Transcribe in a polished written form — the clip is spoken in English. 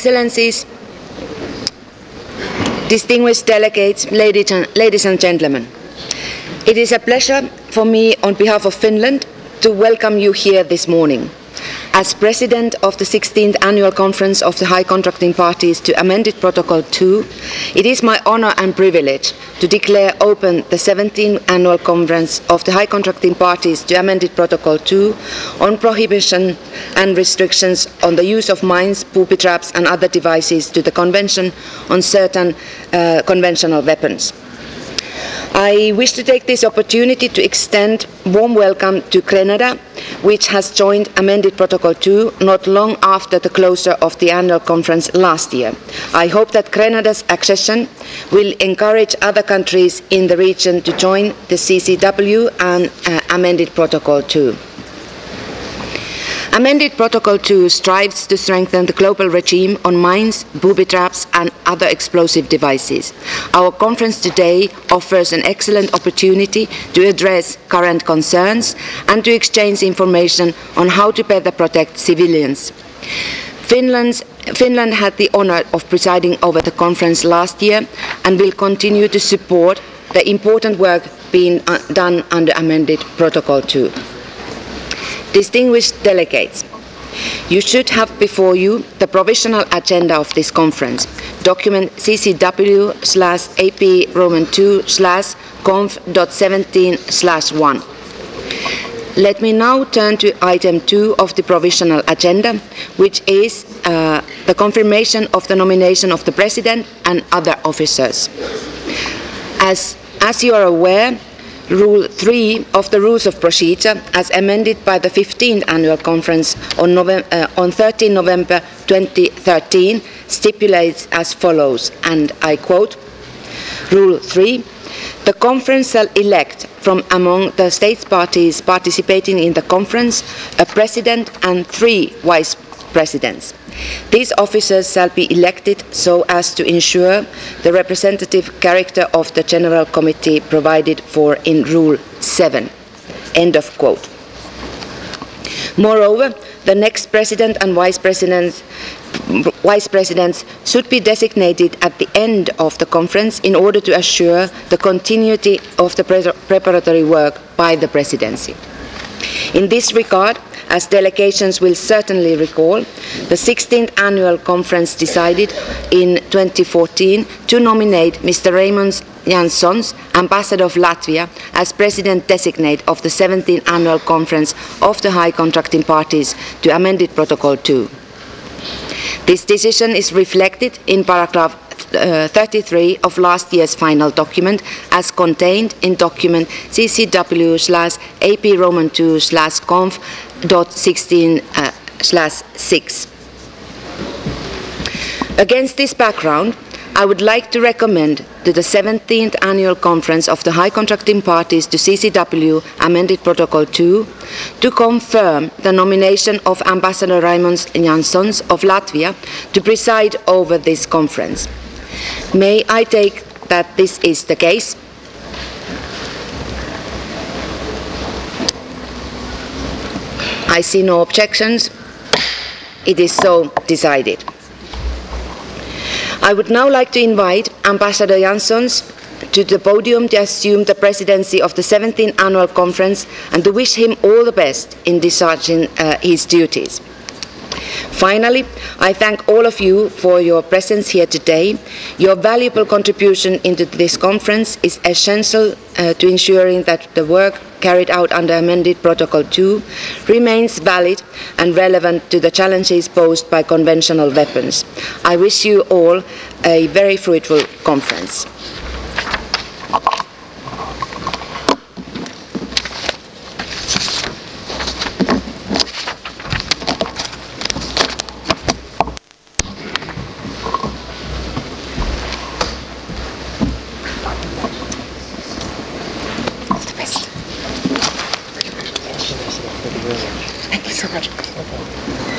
Excellencies, distinguished delegates, ladies and gentlemen, it is a pleasure for me on behalf of Finland to welcome you here this morning. As President of the 16th Annual Conference of the High Contracting Parties to Amended Protocol 2, it is my honor and privilege to declare open the 17th Annual Conference of the High Contracting Parties to Amended Protocol 2 on prohibition and restrictions on the use of mines, booby traps and other devices to the Convention on certain conventional weapons. I wish to take this opportunity to extend warm welcome to Grenada, which has joined Amended Protocol 2 not long after the closure of the annual conference last year. I hope that Grenada's accession will encourage other countries in the region to join the CCW and Amended Protocol 2. Amended Protocol 2 strives to strengthen the global regime on mines, booby traps and other explosive devices. Our conference today offers an excellent opportunity to address current concerns and to exchange information on how to better protect civilians. Finland had the honor of presiding over the conference last year and will continue to support the important work being done under Amended Protocol 2. Distinguished delegates, you should have before you the provisional agenda of this conference, document CCW/AP Roman 2/conf.17/1. Let me now turn to item 2 of the provisional agenda, which is the confirmation of the nomination of the President and other officers. As you are aware, Rule 3 of the Rules of Procedure, as amended by the 15th Annual Conference on 13 November 2013, stipulates as follows, and I quote, Rule 3, the Conference shall elect from among the States parties participating in the Conference a President and 3 Vice Presidents. These officers shall be elected so as to ensure the representative character of the General Committee provided for in Rule 7. End of quote. Moreover, the next President and Vice Presidents should be designated at the end of the conference in order to assure the continuity of the preparatory work by the Presidency. In this regard, as delegations will certainly recall, the 16th Annual Conference decided in 2014 to nominate Mr. Raymond Jansons, Ambassador of Latvia, as President-designate of the 17th Annual Conference of the High Contracting Parties to Amended Protocol 2. This decision is reflected in paragraph 33 of last year's final document as contained in document CCW/AP Roman 2/conf.16/6. Against this background, I would like to recommend to the 17th Annual Conference of the High Contracting Parties to CCW Amended Protocol 2 to confirm the nomination of Ambassador Raimons Jansons of Latvia to preside over this conference. May I take that this is the case? I see no objections. It is so decided. I would now like to invite Ambassador Jansons to the podium to assume the presidency of the 17th Annual Conference and to wish him all the best in discharging his duties. Finally, I thank all of you for your presence here today. Your valuable contribution into this conference is essential to ensuring that the work carried out under Amended Protocol 2 remains valid and relevant to the challenges posed by conventional weapons. I wish you all a very fruitful conference. Thank you so much.